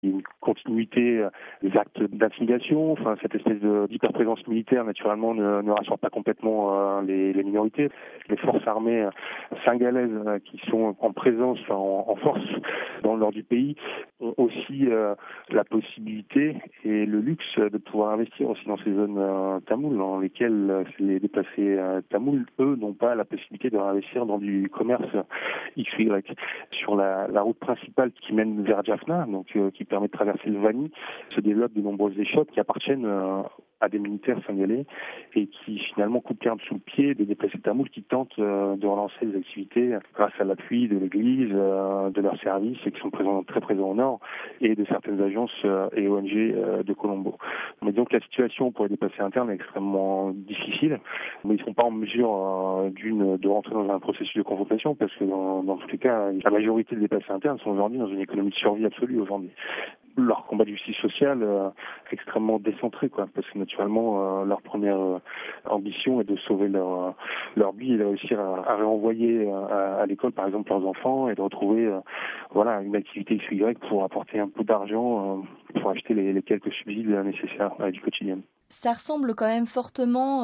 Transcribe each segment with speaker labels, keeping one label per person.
Speaker 1: Il y a une continuité des actes d'intimidation, enfin cette espèce d'hyperprésence militaire naturellement ne rassure pas complètement les minorités. Les forces armées sénégalaises qui sont en présence, en force dans le nord du pays, ont aussi la possibilité et le luxe de pouvoir investir aussi dans ces zones tamoules, dans lesquelles les déplacés tamouls, eux, n'ont pas la possibilité de réinvestir dans du commerce XY. Sur la route principale qui mène vers Jaffna, donc qui permet de traverser le Vani, se développent de nombreuses échoppes qui appartiennent à des militaires sénégalais et qui finalement coupent l'herbe sous le pied des déplacés tamouls qui tentent de relancer les activités grâce à l'appui de l'Église, de leurs services et qui sont très présents au nord et de certaines agences et ONG de Colombo. Mais donc la situation pour les déplacés internes est extrêmement difficile, mais ils ne sont pas en mesure de rentrer dans un processus de confrontation parce que dans tous les cas, la majorité des déplacés internes sont aujourd'hui dans une économie de survie absolue aujourd'hui. Leur combat de justice sociale est extrêmement décentré, parce que naturellement leur première ambition est de sauver leur vie et de réussir à réenvoyer à l'école par exemple leurs enfants et de retrouver une activité XY pour apporter un peu d'argent pour acheter les quelques subsides nécessaires du quotidien.
Speaker 2: Ça ressemble quand même fortement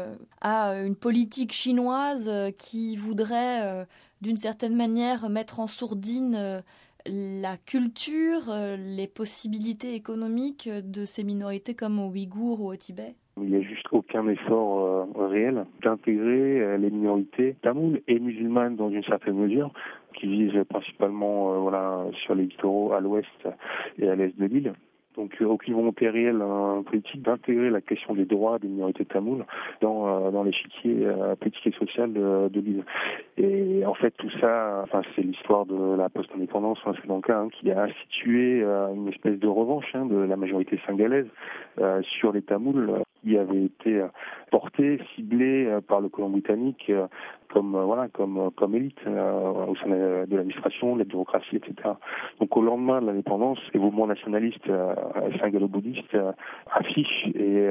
Speaker 2: à une politique chinoise qui voudrait d'une certaine manière mettre en sourdine la culture, les possibilités économiques de ces minorités comme aux Ouïghours ou au Tibet.
Speaker 1: Il n'y a juste aucun effort réel d'intégrer les minorités tamoules et musulmanes dans une certaine mesure, qui visent principalement sur les littoraux à l'ouest et à l'est de l'île. Donc aucune volonté réelle politique d'intégrer la question des droits des minorités tamoules dans l'échiquier politique et social de l'île. Et en fait tout ça, c'est l'histoire de la post-indépendance Sri Lanka qui a institué une espèce de revanche de la majorité sénégalaise sur les Tamouls qui avait été portés, ciblés par le colon britannique comme élite au sein de l'administration, de la bureaucratie, etc. Donc au lendemain de l'indépendance, les mouvements nationalistes sénégalo-bouddhistes affichent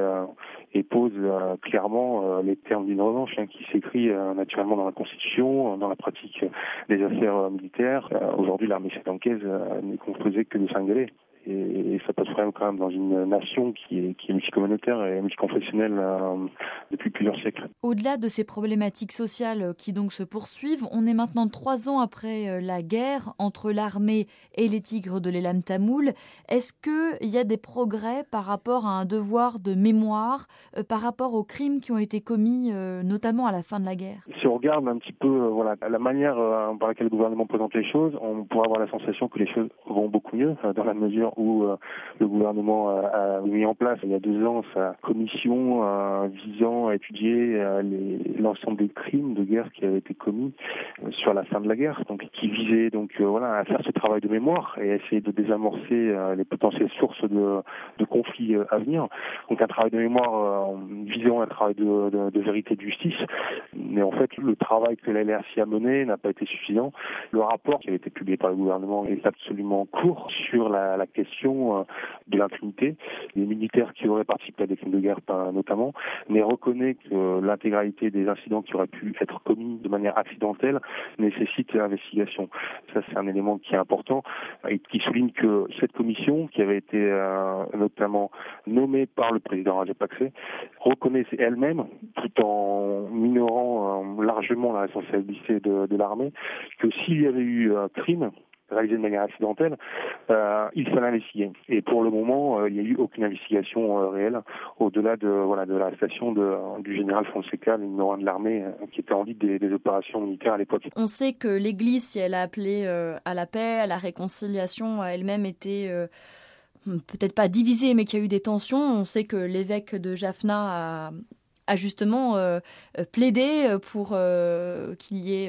Speaker 1: et posent clairement les termes d'une revanche qui s'écrit naturellement dans la Constitution, dans la pratique des affaires militaires. Aujourd'hui, l'armée sri-lankaise n'est composée que de Sénégalais. Et ça pose problème quand même dans une nation qui est multicommunautaire et multiconfessionnelle depuis plusieurs siècles.
Speaker 2: Au-delà de ces problématiques sociales qui donc se poursuivent, on est maintenant 3 ans après la guerre entre l'armée et les tigres de l'élan tamoul. Est-ce qu'il y a des progrès par rapport à un devoir de mémoire, par rapport aux crimes qui ont été commis, notamment à la fin de la guerre ?
Speaker 1: Si on regarde un petit peu la manière par laquelle le gouvernement présente les choses, on pourrait avoir la sensation que les choses vont beaucoup mieux, dans la mesure où le gouvernement a mis en place il y a 2 ans sa commission visant à étudier l'ensemble des crimes de guerre qui avaient été commis sur la fin de la guerre, donc qui visait à faire ce travail de mémoire et à essayer de désamorcer les potentielles sources de conflits à venir. Donc un travail de mémoire visant un travail de vérité et de justice, mais en fait le travail que la LRC a mené n'a pas été suffisant. Le rapport qui a été publié par le gouvernement est absolument court sur la question de l'impunité. Les militaires qui auraient participé à des crimes de guerre notamment, mais reconnaît que l'intégralité des incidents qui auraient pu être commis de manière accidentelle nécessite investigation. Ça, c'est un élément qui est important et qui souligne que cette commission, qui avait été notamment nommée par le président Rajapakse, reconnaît elle-même, tout en minorant largement la responsabilité de l'armée, que s'il y avait eu un crime réalisé de manière accidentelle, il fallait investiguer. Et pour le moment, il n'y a eu aucune investigation réelle, au-delà de l'arrestation du général Fonseca, le numéro 1 de l'armée, qui était en liste des opérations militaires à l'époque.
Speaker 2: On sait que l'Église, si elle a appelé à la paix, à la réconciliation, a elle-même été peut-être pas divisée, mais qu'il y a eu des tensions. On sait que l'évêque de Jaffna a justement plaidé pour qu'il n'y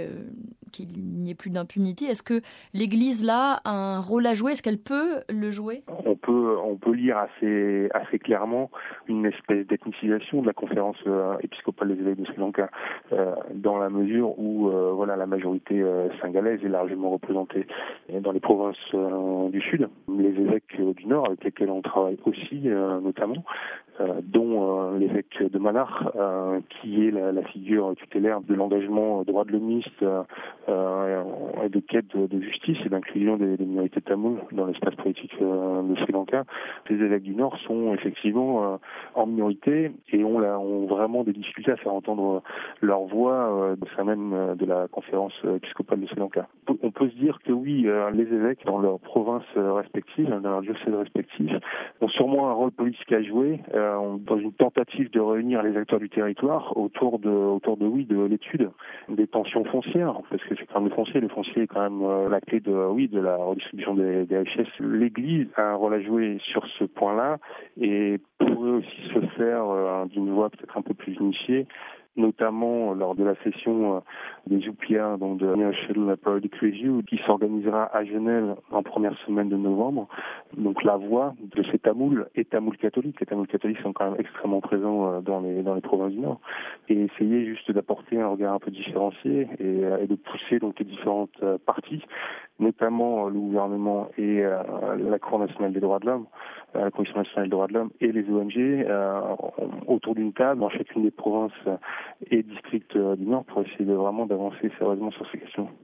Speaker 2: ait plus d'impunité. Est-ce que l'Église, là, a un rôle à jouer ? Est-ce qu'elle peut le jouer ?
Speaker 1: On peut lire assez clairement une espèce d'ethnicisation de la conférence épiscopale des évêques de Sri Lanka, dans la mesure où la majorité sénégalaise est largement représentée dans les provinces du sud. Les évêques du Nord, avec lesquels on travaille aussi, notamment, dont l'évêque de Manar, qui est la figure tutélaire de l'engagement droit de l'homiste et de quête de justice et d'inclusion des minorités tamoules dans l'espace politique de Sri Lanka. Les évêques du Nord sont effectivement en minorité et ont vraiment des difficultés à faire entendre leur voix au sein même de la conférence épiscopale de Sri Lanka. On peut se dire que oui, les évêques dans leurs provinces respectives, dans leurs diocèses respectifs, ont sûrement un rôle politique à jouer dans une tentative de réunir les acteurs du territoire autour de l'étude des tensions foncières, parce que c'est quand même le foncier est quand même la clé de la redistribution des richesses. L'Église a un rôle à jouer sur ce point-là et pourrait aussi se faire d'une voie peut-être un peu plus initiée, notamment lors de la session des UPA, donc de National Periodic Review, qui s'organisera à Genève en première semaine de novembre. Donc la voix de ces Tamouls et Tamouls catholiques. Les Tamouls catholiques sont quand même extrêmement présents dans les provinces du Nord. Et essayer juste d'apporter un regard un peu différencié et de pousser donc les différentes parties, notamment le gouvernement et la Cour nationale des droits de l'homme, la Commission nationale des droits de l'homme et les ONG autour d'une table dans chacune des provinces et districts du Nord pour essayer vraiment d'avancer sérieusement sur ces questions.